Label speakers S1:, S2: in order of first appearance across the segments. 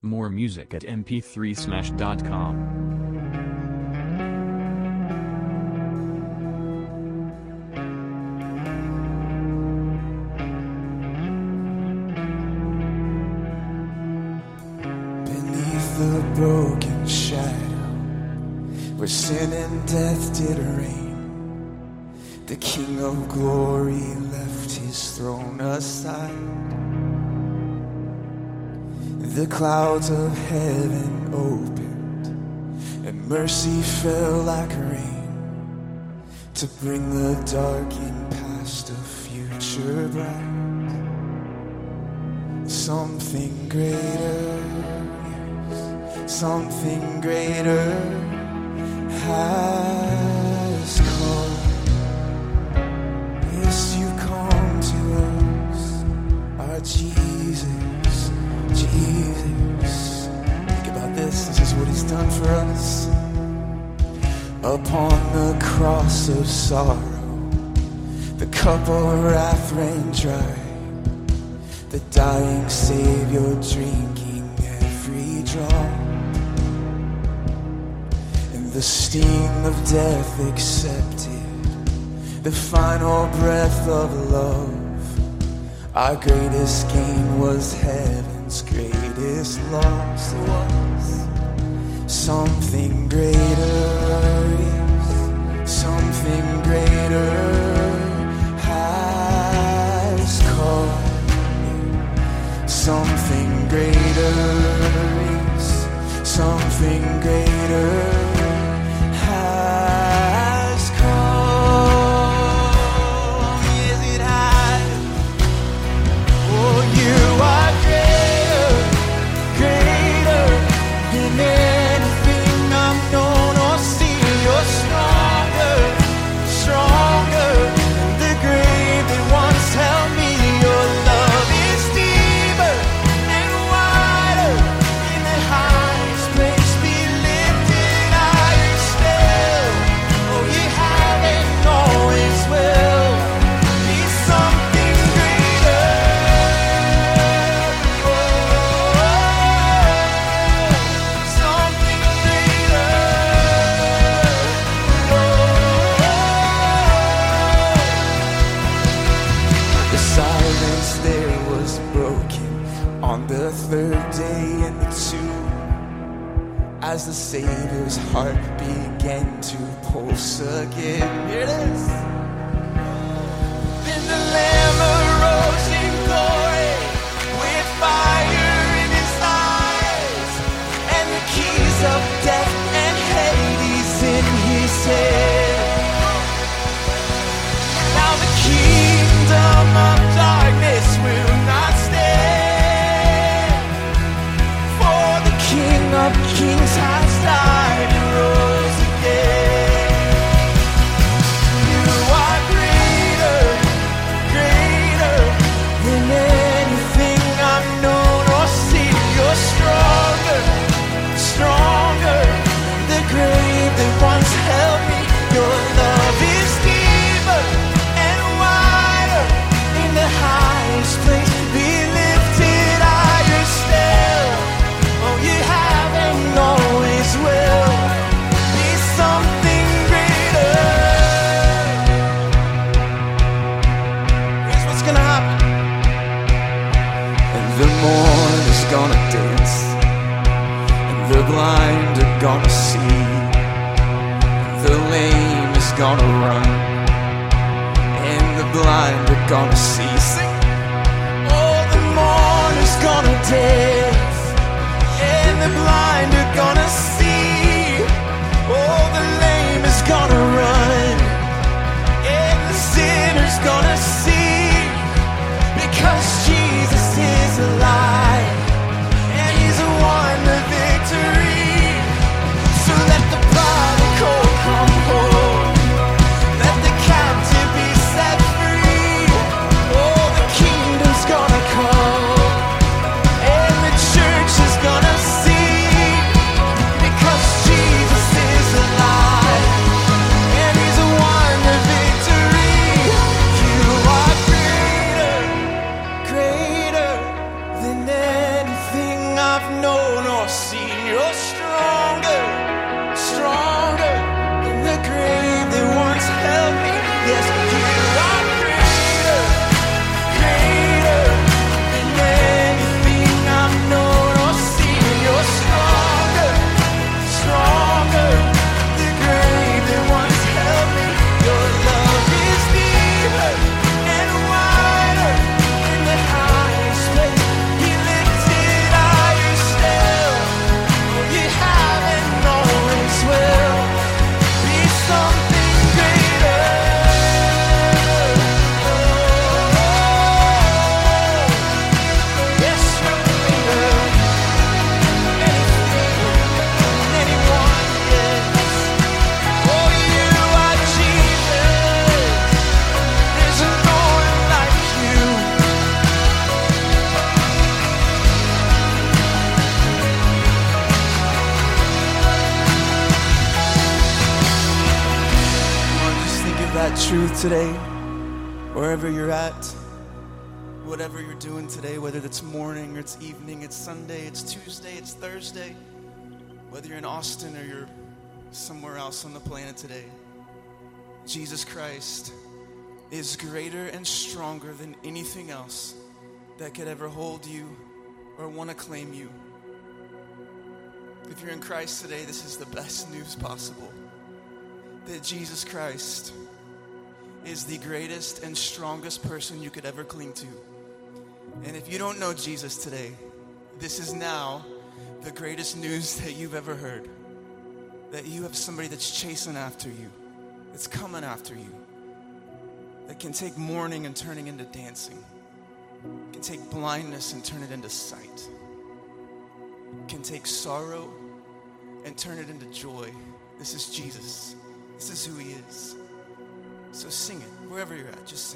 S1: More music at mp3smash.com.
S2: The broken shadow where sin and death did reign, the King of glory left his throne aside. The clouds of heaven opened and mercy fell like rain to bring the darkened past a future bright. Something greater, something greater has come. Yes, you come to us, our Jesus, Jesus. Think about this, this is what he's done for us. Upon the cross of sorrow, the cup of wrath ran dry. The dying Savior drinking every drop. The sting of death accepted, the final breath of love. Our greatest gain was heaven's greatest loss. It was something greater, yes, something greater has come. Something greater, yes, something greater has come. Yes, it has. Oh, you are greater, greater than anything I've known or seen. You're stronger, stronger than the grave that once held me. Your love is deeper and wider in the highest place. Be lifted higher still. Oh, you have and always will be something greater. Oh, something greater. The silence there was broken on the third day in the tomb, as the Savior's heart began to pulse again. Here it is. Then the Lamb arose in glory with fire in his eyes, and the keys of death and Hades in his hand. Now the kingdom of darkness will not stand, for the King of kings has died and rose again. You are greater, greater than anything I've known or seen. You're stronger, stronger than the grave that once held me. Your love is deeper and wider in the highest place. Be lifted higher still. Oh, you have and always will be something greater. Here's what's gonna happen. And the morn is gonna dance, and the blind are gonna see, and the lame is gonna run, and the blind are gonna see. Sing. Oh, the morn is gonna dance, and the blind are gonna see. Oh, the lame is gonna run, and the sinner's gonna see. Because Jesus is alive, and he's won the victory. So let the prodigal come home, let the captive be set free. Oh, the kingdom's gonna come, and the church is gonna see. Because Jesus is alive, and he's won the victory. You are or seen. You're stronger, stronger than the grave that once held me. Yes, you are greater, greater than anything I've known or seen. You're stronger, stronger than the grave that once held me. Your love is deeper and wider in the highest place. Be lifted higher still. Oh, you have and always will. Be something greater. Yes, you're greater. Anything, anyone, yes. Oh, you are Jesus. There's no one like you. Just think of that truth today, wherever you're at, whatever you're doing today, whether it's morning or it's evening, it's Sunday, it's Tuesday, it's Thursday, whether you're in Austin or you're somewhere else on the planet today. Jesus Christ is greater and stronger than anything else that could ever hold you or want to claim you. If you're in Christ today, this is the best news possible. That Jesus Christ is the greatest and strongest person you could ever cling to. And if you don't know Jesus today, this is now the greatest news that you've ever heard. That you have somebody that's chasing after you, that's coming after you, that can take mourning and turning into dancing, can take blindness and turn it into sight, can take sorrow and turn it into joy. This is Jesus. This is who he is. So sing it, wherever you're at, just sing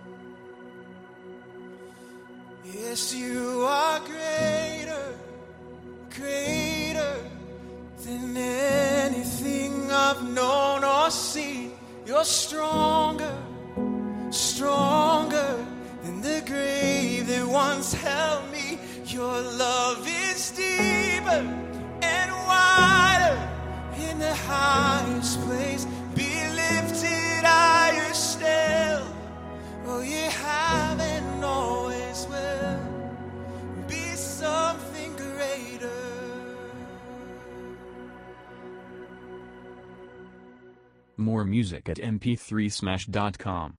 S2: it. Yes, you are greater, greater than anything I've known or seen. You're stronger, stronger than the grave that once held me. Your love is deeper and wider in the highest place. Be lifted higher still. Oh, you have and always will. Be something greater.
S1: More music at mp3smash.com.